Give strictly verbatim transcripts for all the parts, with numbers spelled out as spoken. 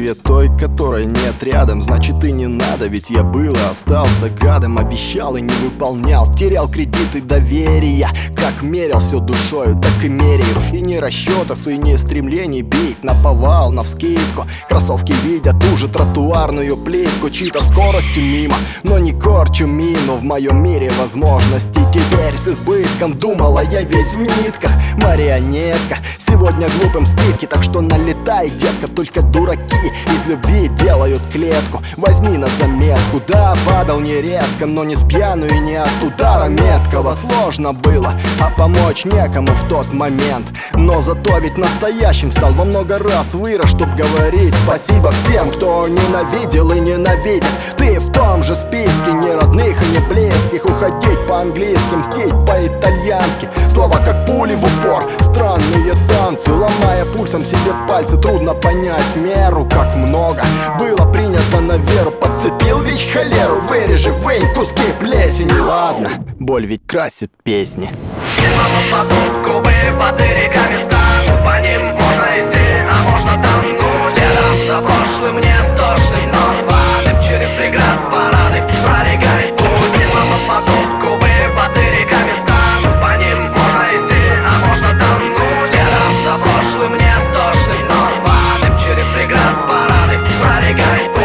привет той, которой нет рядом. Значит и не надо, ведь я был и остался гадом. Обещал и не выполнял, терял кредиты доверия. Как мерил все душою, так и меряю. И не расчетов, и не стремлений бить наповал, навскидку. Кроссовки видят ту же тротуарную плитку. Чьи-то скоростью мимо, но не корчу мину. В моем мире возможностей теперь с избытком. Думала я весь в нитках, марионетка. Сегодня глупым скидки, так что налетай, детка. Только дураки из любви делают клетку. Возьми на заметку, да, падал нередко, но не с пьяну и не от удара меткого. Сложно было, а помочь некому в тот момент. Но зато ведь настоящим стал, во много раз вырос, чтоб говорить спасибо всем, кто ненавидел и ненавидит. Ты в том же списке ни родных и ни близких. Уходить по-английски, мстить по-итальянски. Слова как пули в упор, странные танцы. Ломая пульсом себе пальцы, трудно понять меру. Как много было принято на веру. Подцепил ведь холеру, вырежи, вынь куски плесени. Ладно, боль ведь красит песни. Губы под берегами станут, по ним можно идти, а можно тонуть. Следом за прошлым нет тошным, но рваным через преград парады пролегает путь. Мимо поток, губы под берегами станут, по ним можно идти, а можно тонуть. Следом за прошлым нет тошным, но рваным через преград парады пролегает путь.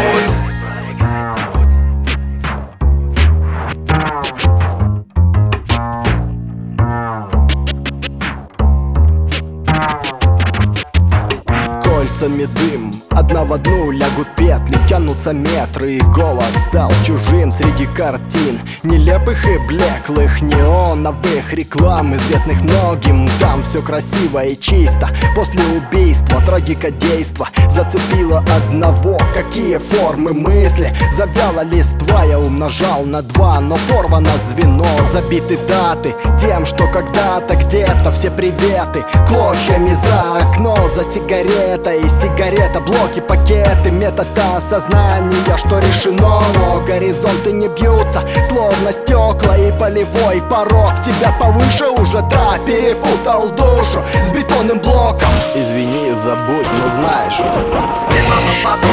Кольцами дым, одна в одну лягут петли. Тянутся метры, и голос стал чужим среди картин нелепых и блеклых, неоновых реклам, известных многим. Там все красиво и чисто. После убийства трагикодейства зацепило одного. Какие формы мысли завяла листва. Я умножал на два, но порвано звено. Забиты даты тем, что когда-то где-то все приветы клочьями за окно, за сигаретой. И сигарета, блоки, пакеты, метод осознания, что решено. Но горизонты не бьются, словно стекла. И полевой порог тебя повыше уже, да, перепутал душу с бетонным блоком. Извини, забудь, но знаешь, Мимо